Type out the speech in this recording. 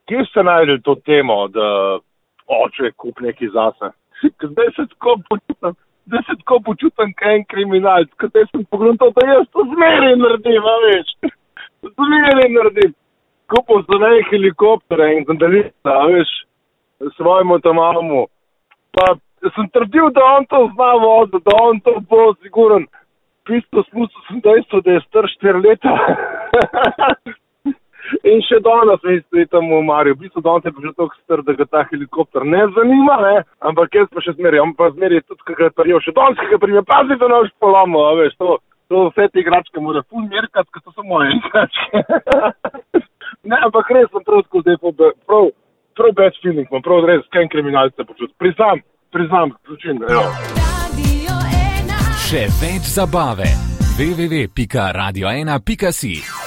kje ste najdel to temo, da oče kup nekaj zase? Zdaj se tako počutim, kaj en kriminalc, zdaj sem pogledal, da jaz to zmeraj naredim, a veš. Zmeraj naredim. Kupil sem nekaj helikoptere in sem delila, a veš, svojemu tamamu. Pa sem trdil, da on to zna voditi, da on to bo siguren. Pisto spustil sem dejstvo, da je star 4 leta. In še danes misli tam v Mariju. V bistvu danes je pa že toliko star, da ga ta helikopter ne zanima, ne? Ampak jaz pa še zmeraj. On pa zmeraj tudi, kaj ga je prijel. Še danes, kaj ga prijel. Pazi, da ne boš polomil, a veš. To vse te igračke mora ful merkat, ker to so moje igračke. Ne, ampak res sem prav tako zdaj prav bad feeling. Prav res, kaj kriminalce počutim. Priznam, ključim, evo. Še več zabave. www.radio1.si